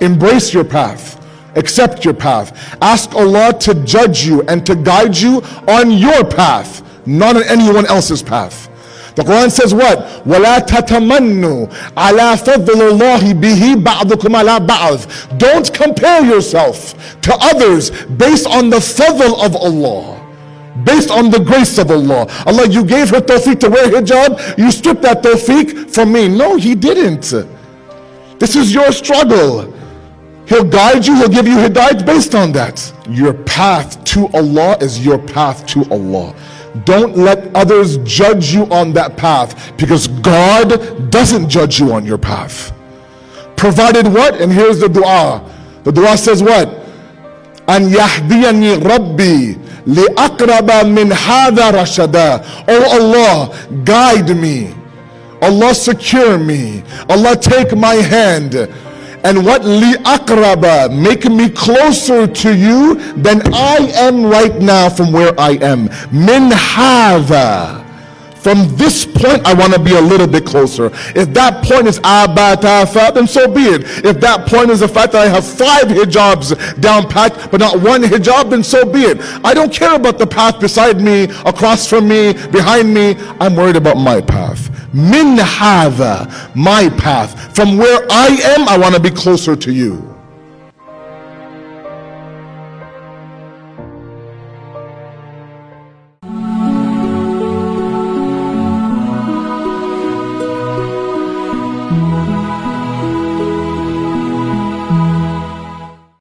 embrace your path. Accept your path. Ask Allah to judge you and to guide you on your path, not on anyone else's path. The Quran says what? وَلَا تَتَمَنُّوا عَلَى فَضْلِ اللَّهِ بِهِ بَعْضُكُمْ عَلَى بَعْضٍ. Don't compare yourself to others based on the fadl of Allah, based on the grace of Allah. Allah, you gave her tawfiq to wear hijab, you stripped that tawfiq from me. No, He didn't. This is your struggle. He'll guide you, He'll give you hidayat based on that. Your path to Allah is your path to Allah. Don't let others judge you on that path, because God doesn't judge you on your path. Provided what? And here's the dua. The dua says what? An yahdiyani rabbi li'aqraba min hadha rashada. Oh Allah, guide me. Allah, secure me. Allah, take my hand. And what? Li'aqraba, make me closer to you than I am right now from where I am. Min hadha. From this point, I want to be a little bit closer. If that point is abatafa, then so be it. If that point is the fact that I have 5 hijabs down packed, but not 1 hijab, then so be it. I don't care about the path beside me, across from me, behind me. I'm worried about my path. Min hadha, my path. From where I am, I want to be closer to you.